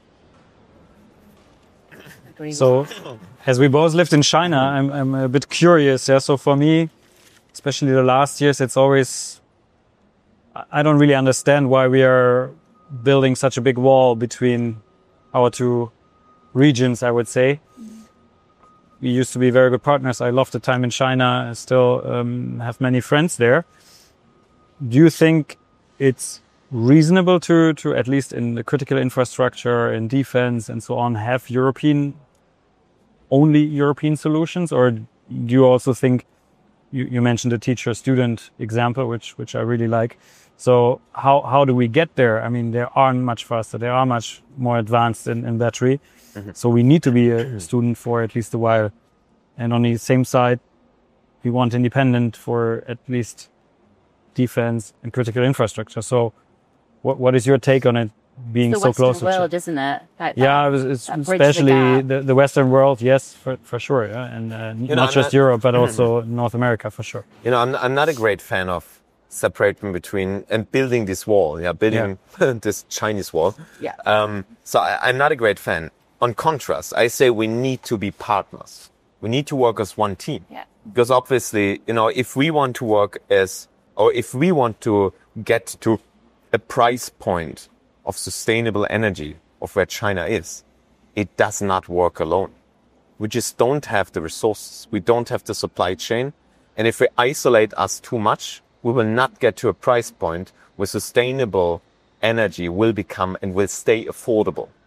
Agree with So, as we both lived in China, I'm, I'm a bit curious. Yeah. So for me, especially the last years, it's always, I don't really understand why we are building such a big wall between our two regions, I would say. We used to be very good partners. I love the time in China. I still um, have many friends there. Do you think it's reasonable to, to, at least in the critical infrastructure, in defense and so on, have European, only European solutions? Or do you also think, you, you mentioned the teacher-student example, which, which I really like. So how, how do we get there? I mean, they are much faster. They are much more advanced in, in battery. Mm-hmm. So we need to be a student for at least a while. And on the same side, we want independent for at least defense and critical infrastructure. So what what is your take on it being the so Western close to world, China? isn't it? Like that- Yeah, it's, it's that bridge the especially gap. the, the Western world, yes, for, for sure. Yeah? And uh, know, not I'm just not- Europe, but also North America, for sure. You know, I'm, I'm not a great fan of separating between and building this wall, yeah, building this Chinese wall. Yeah. Um, so I, I'm not a great fan. On contrast, I say we need to be partners. We need to work as one team. Yeah. Because obviously, you know, if we want to work as, or if we want to get to a price point of sustainable energy of where China is, it does not work alone. We just don't have the resources. We don't have the supply chain. And if we isolate us too much, we will not get to a price point where sustainable energy will become and will stay affordable.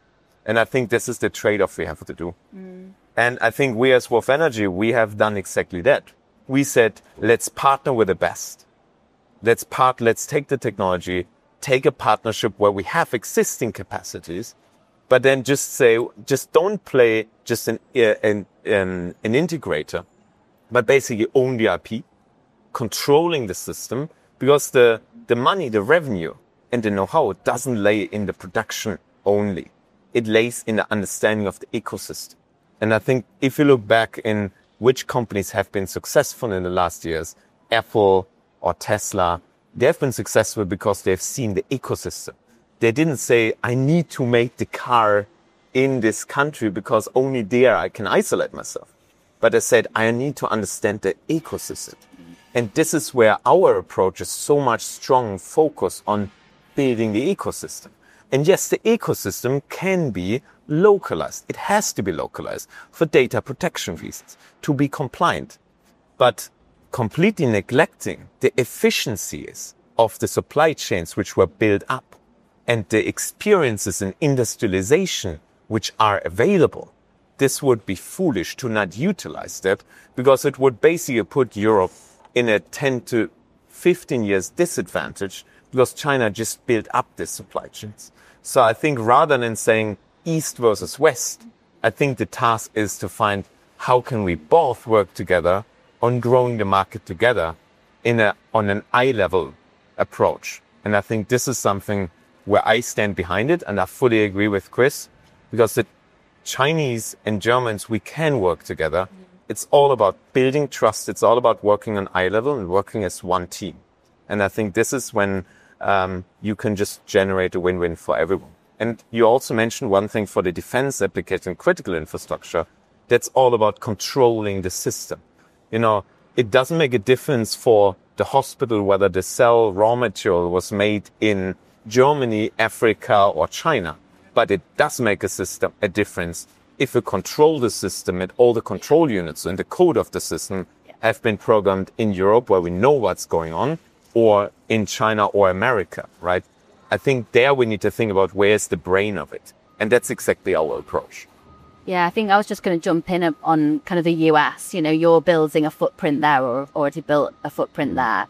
And I think this is the trade-off we have to do. Mm. And I think we as Wolf Energy, we have done exactly that. We said, let's partner with the best. Let's part, let's take the technology, take a partnership where we have existing capacities, but then just say, just don't play just an, an, an, an integrator, but basically own the I P, controlling the system, because the, the money, the revenue and the know-how doesn't lay in the production only. It lays in the understanding of the ecosystem. And I think if you look back in which companies have been successful in the last years, Apple or Tesla, they have been successful because they've seen the ecosystem. They didn't say, I need to make the car in this country because only there I can isolate myself. But they said, I need to understand the ecosystem. And this is where our approach is so much strong focus on building the ecosystem. And yes, the ecosystem can be localized. It has to be localized for data protection reasons, to be compliant. But completely neglecting the efficiencies of the supply chains which were built up and the experiences in industrialization which are available, this would be foolish to not utilize that, because it would basically put Europe in a ten to fifteen years disadvantage, because China just built up these supply chains. So I think rather than saying East versus West, I think the task is to find how can we both work together on growing the market together in a, on an eye-level approach. And I think this is something where I stand behind it, and I fully agree with Chris, because the Chinese and Germans, we can work together. Mm-hmm. It's all about building trust. It's all about working on eye level and working as one team. And I think this is when um, you can just generate a win-win for everyone. And you also mentioned one thing for the defense application, critical infrastructure. That's all about controlling the system. You know, it doesn't make a difference for the hospital whether the cell raw material was made in Germany, Africa, or China. But it does make a system a difference if you control the system and all the control units and the code of the system have been programmed in Europe where we know what's going on, or in China or America, right? I think there we need to think about where's the brain of it. And that's exactly our approach. Yeah, I think I was just going to jump in on kind of the U S. You know, you're building a footprint there, or already built a footprint there.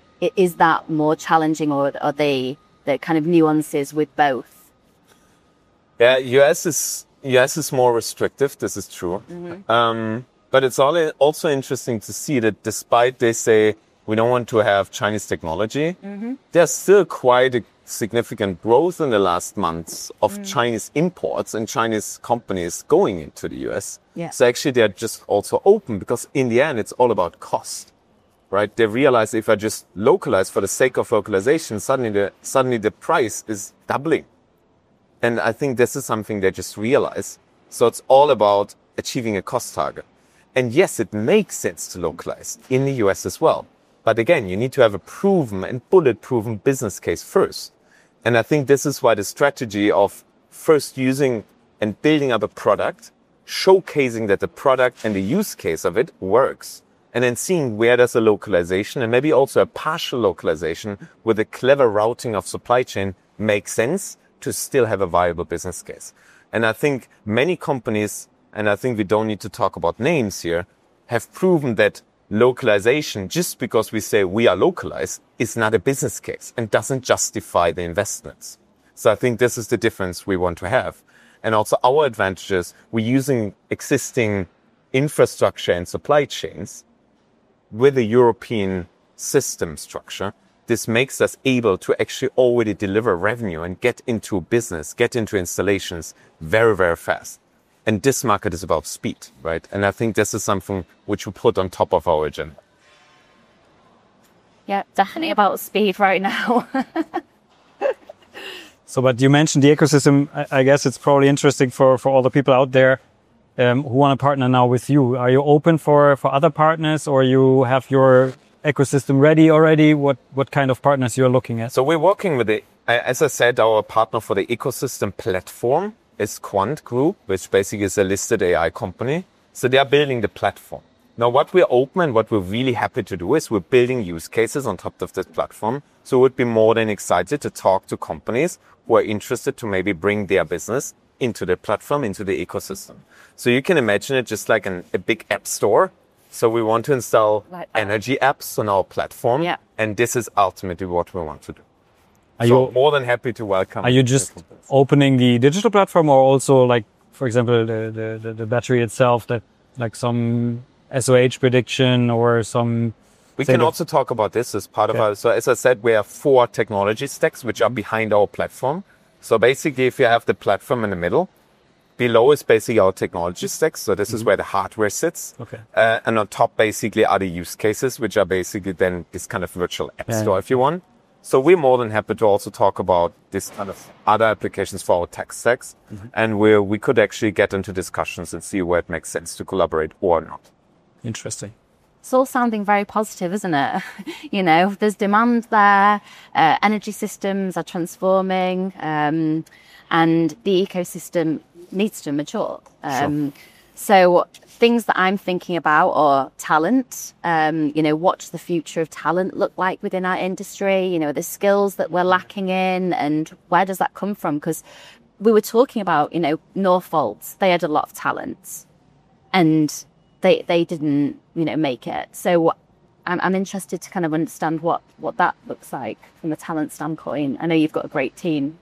Is that more challenging, or are they the kind of nuances with both? Yeah, U S is U S is more restrictive. This is true. Mm-hmm. Um, but it's all, also interesting to see that despite they say we don't want to have Chinese technology, mm-hmm. there's still quite a significant growth in the last months of mm. Chinese imports and Chinese companies going into the U S. Yeah. So actually they're just also open, because in the end it's all about cost, right? They realize if I just localize for the sake of localization, suddenly the, suddenly the price is doubling. And I think this is something they just realize. So it's all about achieving a cost target. And yes, it makes sense to localize in the U S as well. But again, you need to have a proven and bullet-proven business case first. And I think this is why the strategy of first using and building up a product, showcasing that the product and the use case of it works, and then seeing where there's a localization and maybe also a partial localization with a clever routing of supply chain makes sense to still have a viable business case. And I think many companies, and I think we don't need to talk about names here, have proven that localization, just because we say we are localized, is not a business case and doesn't justify the investments. So I think this is the difference we want to have. And also our advantages, we're using existing infrastructure and supply chains with a European system structure. This makes us able to actually already deliver revenue and get into business, get into installations very, very fast. And this market is about speed, right? And I think this is something which we put on top of our agenda. Yeah, definitely about speed right now. So, but you mentioned the ecosystem. I, I guess it's probably interesting for, for all the people out there um, who want to partner now with you. Are you open for, for other partners, or you have your ecosystem ready already? What, what kind of partners you're looking at? So we're working with the, as I said, our partner for the ecosystem platform is Quant Group, which basically is a listed A I company. So they are building the platform. Now, what we're open and what we're really happy to do is we're building use cases on top of this platform. So we'd be more than excited to talk to companies who are interested to maybe bring their business into the platform, into the ecosystem. So you can imagine it just like an, a big app store. So we want to install Like that. energy apps on our platform. Yeah. And this is ultimately what we want to do. Are so you more than happy to welcome. are you just opening the digital platform, or also like, for example, the, the, the, the battery itself, that like some S O H prediction or some... We say can the- also talk about this as part of Okay. our, so as I said, we have four technology stacks which are behind our platform. So basically, if you have the platform in the middle, below is basically our technology stacks. So this is where the hardware sits. Okay. Uh, and on top, basically, are the use cases, which are basically then this kind of virtual app Yeah, store, yeah. if you want. So we're more than happy to also talk about this kind of other applications for our tech stacks. And where we could actually get into discussions and see where it makes sense to collaborate or not. Interesting. It's all sounding very positive, isn't it? You know, there's demand there, uh, energy systems are transforming, um, and the ecosystem needs to mature. Um, So things that I'm thinking about are talent. Um, you know, what's the future of talent look like within our industry? You know, the skills that we're lacking in, and where does that come from? Because we were talking about, you know, Northvolt, they had a lot of talent, and they they didn't, you know, make it. So I'm, I'm interested to kind of understand what, what that looks like from a talent standpoint. I know you've got a great team.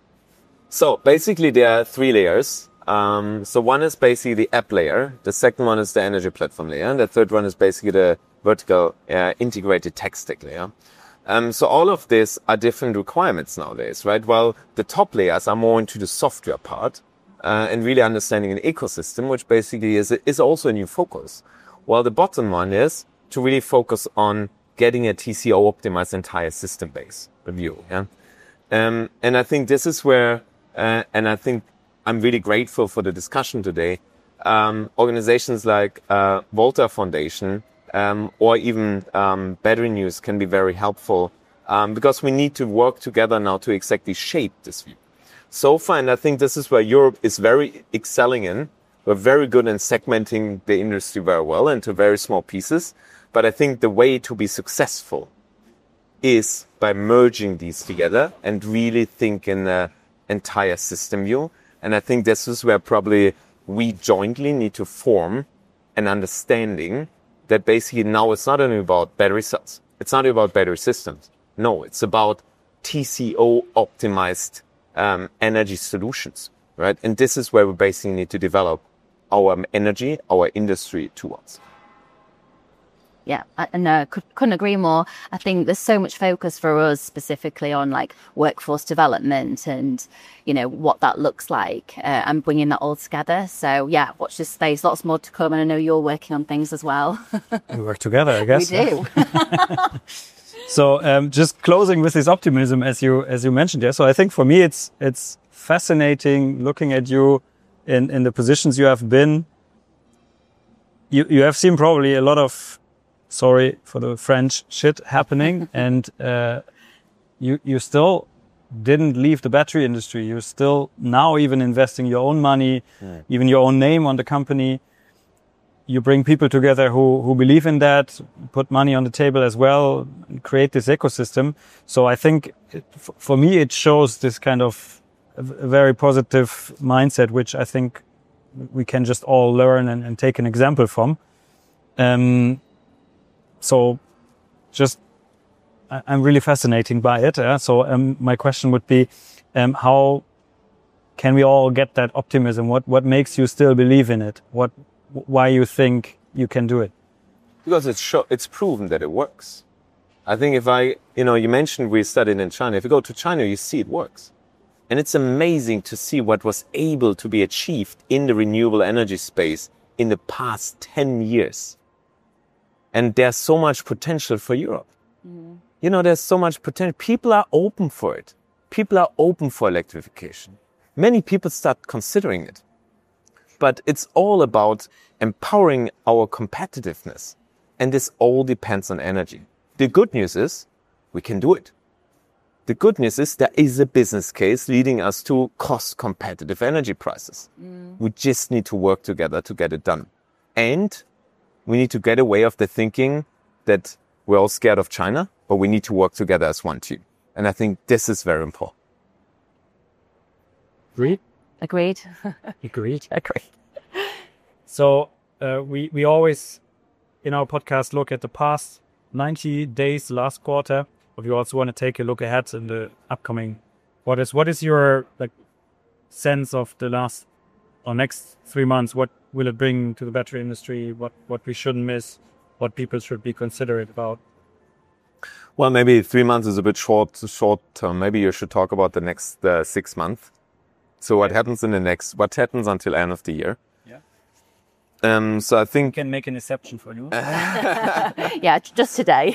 So basically there are three layers. Um, so one is basically the app layer. The second one is the energy platform layer. And the third one is basically the vertical uh, integrated tech stack layer. Um, so all of these are different requirements nowadays, right? Well, the top layers are more into the software part uh, and really understanding an ecosystem, which basically is, is also a new focus. While the bottom one is to really focus on getting a T C O optimized entire system base review. Yeah. Um, and I think this is where, uh, and I think I'm really grateful for the discussion today. Um, organizations like uh, Volta Foundation um, or even um, Battery News can be very helpful um, because we need to work together now to exactly shape this view. So far, and I think this is where Europe is very excelling in. We're very good in segmenting the industry very well into very small pieces. But I think the way to be successful is by merging these together and really think in the entire system view. And I think this is where probably we jointly need to form an understanding that basically now it's not only about battery cells. It's not about battery systems. No, it's about T C O optimized um, energy solutions, right? And this is where we basically need to develop our energy, our industry towards. Yeah, I, and uh, could, couldn't agree more. I think there's so much focus for us specifically on like workforce development and, you know, what that looks like uh, and bringing that all together. So yeah, watch this space. Lots more to come. And I know you're working on things as well. We work together, I guess. We do. So um, just closing with this optimism, as you as you mentioned, yeah. So I think for me, it's it's fascinating looking at you in in the positions you have been. You you have seen probably a lot of, sorry for the French, shit happening, and uh, you you still didn't leave the battery industry. You're still now even investing your own money, Yeah. even your own name on the company. You bring people together who, who believe in that, put money on the table as well, and create this ecosystem. So I think it, f- for me, it shows this kind of a v- a very positive mindset, which I think we can just all learn and, and take an example from. Um, so just, I, I'm really fascinated by it. Yeah? So um, my question would be, um, how can we all get that optimism? What, what makes you still believe in it? What, why you think you can do it? Because it's show, it's proven that it works. I think if I, you know, you mentioned we studied in China. If you go to China, you see it works. And it's amazing to see what was able to be achieved in the renewable energy space in the past ten years. And there's so much potential for Europe. Mm. You know, there's so much potential. People are open for it. People are open for electrification. Many people start considering it. But it's all about empowering our competitiveness. And this all depends on energy. The good news is we can do it. The good news is there is a business case leading us to cost competitive energy prices. Mm. We just need to work together to get it done. And we need to get away of the thinking that we're all scared of China, but we need to work together as one team. And I think this is very important. Agree? Agreed. Agreed. Agreed. So uh, we we always in our podcast look at the past ninety days, last quarter. But we also want to take a look ahead in the upcoming quarters. What is your like sense of the last or next three months? What will it bring to the battery industry? What what we shouldn't miss? What people should be considerate about? Well, maybe three months is a bit short, short term. Maybe you should talk about the next uh, six months. So what happens in the next, what happens until end of the year? Yeah. Um, so I think... We can make an exception for you. Yeah, just today.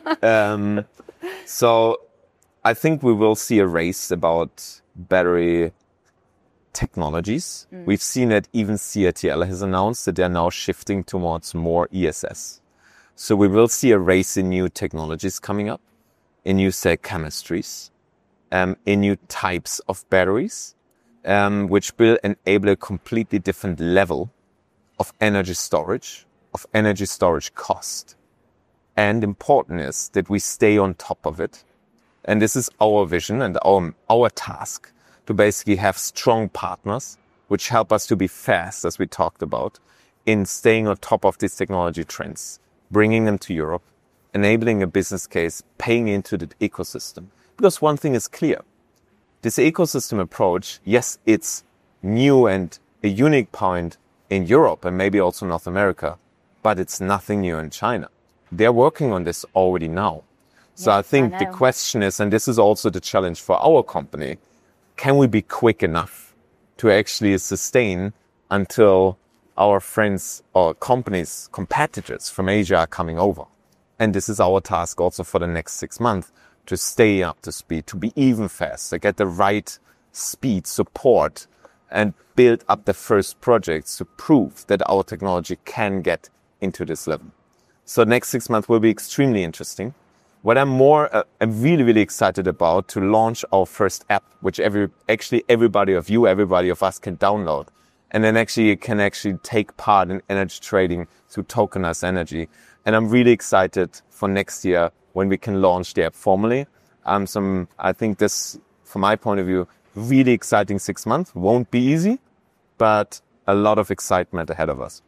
um, so I think we will see a race about battery technologies. Mm. We've seen that even C A T L has announced that they're now shifting towards more E S S. So we will see a race in new technologies coming up, in new cell chemistries, um, in new types of batteries, um, which will enable a completely different level of energy storage, of energy storage cost. And important is that we stay on top of it. And this is our vision and our, our task to basically have strong partners which help us to be fast, as we talked about, in staying on top of these technology trends, bringing them to Europe, enabling a business case, paying into the ecosystem. Because one thing is clear. This ecosystem approach, yes, it's new and a unique point in Europe and maybe also North America, but it's nothing new in China. They're working on this already now. So yes, I think I the question is, and this is also the challenge for our company, can we be quick enough to actually sustain until our friends or companies, competitors from Asia are coming over? And this is our task also for the next six months, to stay up to speed, to be even faster, get the right speed, support, and build up the first projects to prove that our technology can get into this level. So next six months will be extremely interesting. What I'm more, uh, I'm really, really excited about to launch our first app, which every, actually everybody of you, everybody of us can download. And then actually you can actually take part in energy trading through tokenized energy. And I'm really excited for next year when we can launch the app formally. Um, some, I think this, from my point of view, really exciting six months. Won't be easy, but a lot of excitement ahead of us.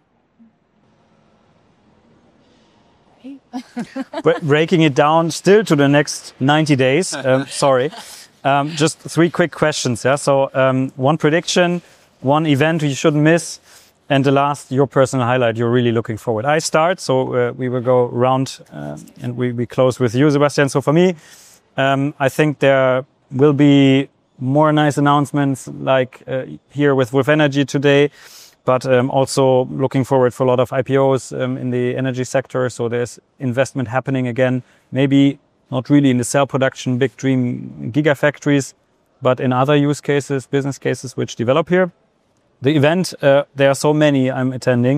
Breaking it down still to the next ninety days. Um, sorry. Um, just three quick questions. Yeah. So um, one prediction, one event you shouldn't miss, and the last, your personal highlight you're really looking forward. I start, so uh, we will go around uh, and we, we close with you, Sebastian. So for me, um, I think there will be more nice announcements like uh, here with Wolf Energy today, but um, also looking forward for a lot of I P Os um, in the energy sector. So there's investment happening again, maybe not really in the cell production, big dream gigafactories, but in other use cases, business cases which develop here. The event, uh, there are so many I'm attending.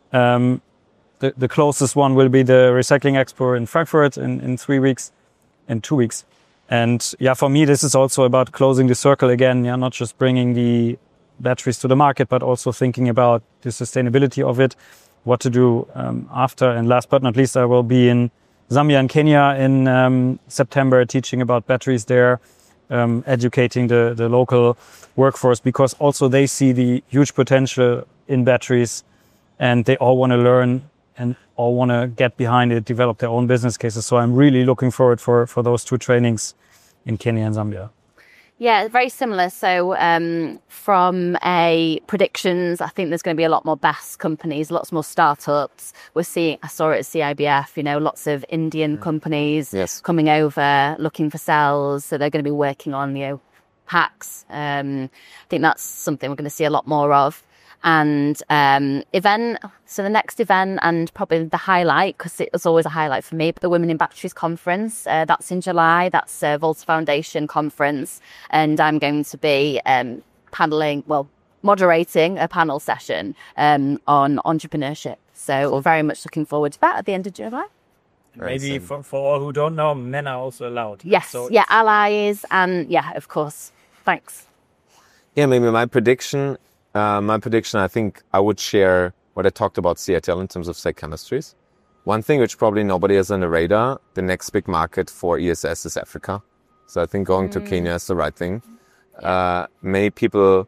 Um, the, the closest one will be the Recycling Expo in Frankfurt in, in three weeks, in two weeks. And yeah, for me, this is also about closing the circle again. Yeah, not just bringing the batteries to the market, but also thinking about the sustainability of it, what to do um, after. And last but not least, I will be in Zambia and Kenya in um, September, teaching about batteries there. Um, educating the, the local workforce, because also they see the huge potential in batteries and they all want to learn and all want to get behind it, develop their own business cases. So I'm really looking forward for, for those two trainings in Kenya and Zambia. Yeah, very similar. So um, from a predictions, I think there's going to be a lot more B A S companies, lots more startups. We're seeing, I saw it at C I B F, you know, lots of Indian mm. companies yes. coming over, looking for cells. So they're going to be working on, you know, packs. Um, I think that's something we're going to see a lot more of. And um, event, so the next event and probably the highlight, because it was always a highlight for me, but the Women in Batteries Conference, uh, that's in July, that's a Volta Foundation conference, and I'm going to be um, paneling, well, moderating a panel session um, on entrepreneurship. So we're very much looking forward to that at the end of July. Maybe for, for all who don't know, men are also allowed. Yes, so yeah, allies, and yeah, of course. Thanks. Yeah, maybe my prediction... Uh, my prediction, I think I would share what I talked about C A T L in terms of cell chemistries. One thing which probably nobody has on the radar, the next big market for E S S is Africa. So I think going mm. to Kenya is the right thing. Uh, many people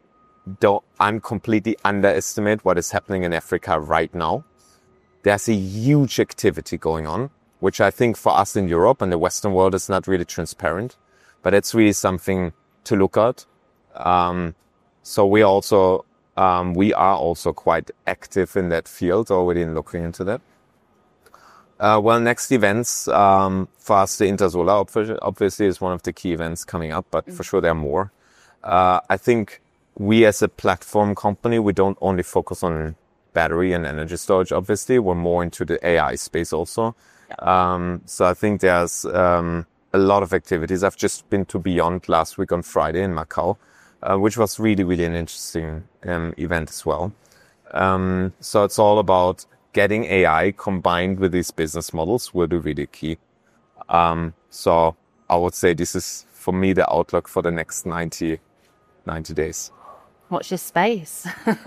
don't, I'm completely underestimate what is happening in Africa right now. There's a huge activity going on, which I think for us in Europe and the Western world is not really transparent, but it's really something to look at. Um, so we also, um, we are also quite active in that field already in looking into that. Uh, well, next events, um, for us, the Intersolar obviously is one of the key events coming up, but mm-hmm. for sure there are more. Uh, I think we as a platform company, we don't only focus on battery and energy storage, obviously. We're more into the A I space also. Yeah. Um, so I think there's um, a lot of activities. I've just been to Beyond last week on Friday in Macau, uh, which was really, really an interesting um, event as well. Um, so it's all about getting A I combined with these business models will be really key. Um, so I would say this is, for me, the outlook for the next ninety, ninety days. Watch your space.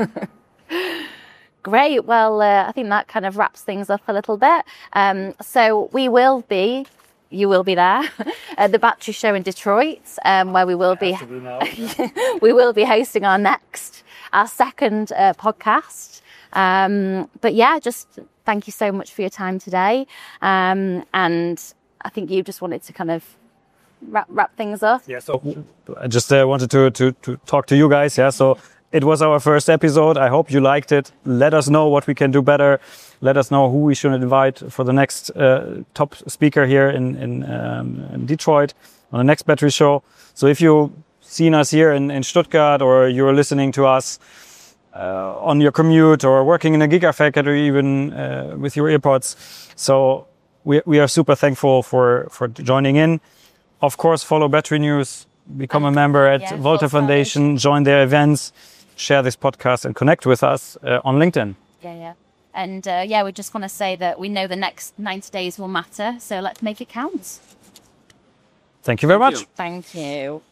Great. Well, uh, I think that kind of wraps things up a little bit. Um, so we will be, you will be there at the Battery Show in Detroit, um, where we will be, we will be hosting our next, our second uh, podcast. Um, but yeah, just thank you so much for your time today. Um, and I think you just wanted to kind of wrap, wrap things up. Yeah, so I just uh, wanted to, to, to talk to you guys. Yeah, so it was our first episode. I hope you liked it. Let us know what we can do better. Let us know who we should invite for the next uh, top speaker here in, in, um, in Detroit on the next Battery Show. So if you've seen us here in, in Stuttgart, or you're listening to us uh, on your commute or working in a gigafactory, even uh, with your earpods. So we, we are super thankful for, for joining in. Of course, follow Battery News, become a member at yeah, Volta Foundation, join their events, share this podcast and connect with us uh, on LinkedIn. Yeah, yeah. And uh, yeah, we just want to say that we know the next ninety days will matter, so let's make it count. Thank you very Thank much. you. Thank you.